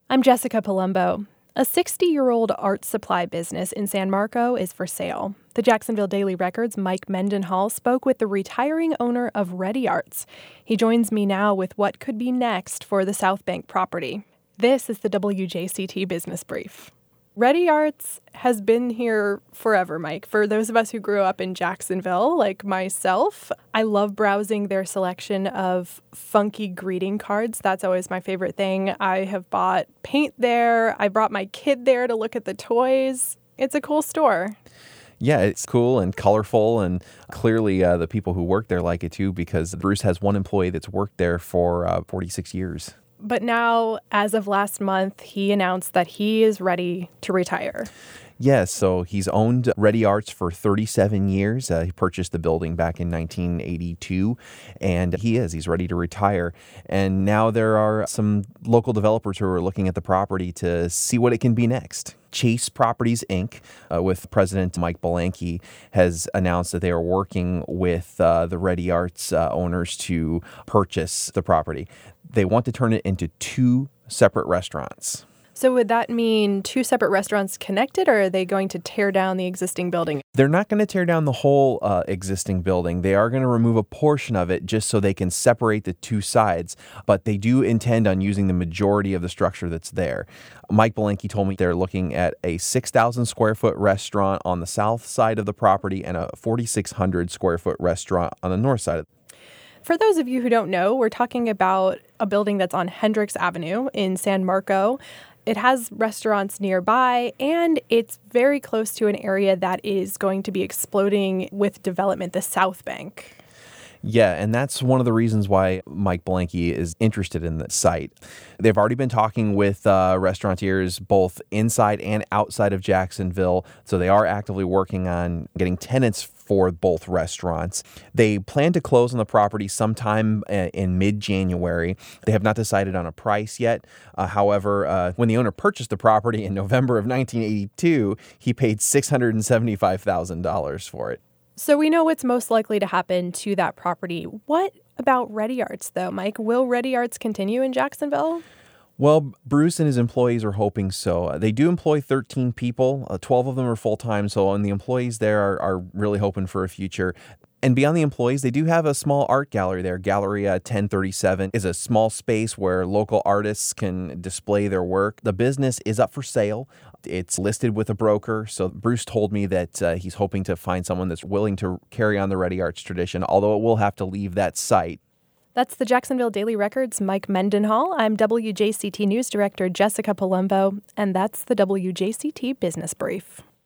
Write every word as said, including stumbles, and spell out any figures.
I'm Jessica Palumbo. A sixty-year-old art supply business in San Marco is for sale. The Jacksonville Daily Record's Mike Mendenhall spoke with the retiring owner of Ready Arts. He joins me now with what could be next for the South Bank property. This is the W J C T Business Brief. Ready Arts has been here forever, Mike. For those of us who grew up in Jacksonville, like myself, I love browsing their selection of funky greeting cards. That's always my favorite thing. I have bought paint there. I brought my kid there to look at the toys. It's a cool store. Yeah, it's cool and colorful, and clearly uh, the people who work there like it too, because Bruce has one employee that's worked there for uh, forty-six years. But now, as of last month, he announced that he is ready to retire. Yes, so he's owned Ready Arts for thirty-seven years. Uh, he purchased the building back in nineteen eighty-two, and he is. He's ready to retire. And now there are some local developers who are looking at the property to see what it can be next. Chase Properties, Incorporated, uh, with President Mike Belenky, has announced that they are working with uh, the Ready Arts uh, owners to purchase the property. They want to turn it into two separate restaurants. So would that mean two separate restaurants connected, or are they going to tear down the existing building? They're not going to tear down the whole uh, existing building. They are going to remove a portion of it just so they can separate the two sides, but they do intend on using the majority of the structure that's there. Mike Belenky told me they're looking at a six thousand square foot restaurant on the south side of the property and a forty-six hundred square foot restaurant on the north side. For those of you who don't know, we're talking about a building that's on Hendricks Avenue in San Marco. It has restaurants nearby, and it's very close to an area that is going to be exploding with development, the South Bank. Yeah, and that's one of the reasons why Mike Belenky is interested in the site. They've already been talking with uh, restaurateurs both inside and outside of Jacksonville, so they are actively working on getting tenants for both restaurants. They plan to close on the property sometime uh, in mid-January. They have not decided on a price yet. Uh, however, uh, when the owner purchased the property in November of nineteen eighty-two, he paid six hundred seventy-five thousand dollars for it. So we know what's most likely to happen to that property. What about Ready Arts, though, Mike? Will Ready Arts continue in Jacksonville? Well, Bruce and his employees are hoping so. Uh, they do employ thirteen people. Uh, twelve of them are full-time, so and the employees there are, are really hoping for a future. And beyond the employees, they do have a small art gallery there. Galleria ten thirty-seven is a small space where local artists can display their work. The business is up for sale. It's listed with a broker. So Bruce told me that uh, he's hoping to find someone that's willing to carry on the Ready Arts tradition, although it will have to leave that site. That's the Jacksonville Daily Record's Mike Mendenhall. I'm W J C T News Director Jessica Palumbo, and that's the W J C T Business Brief.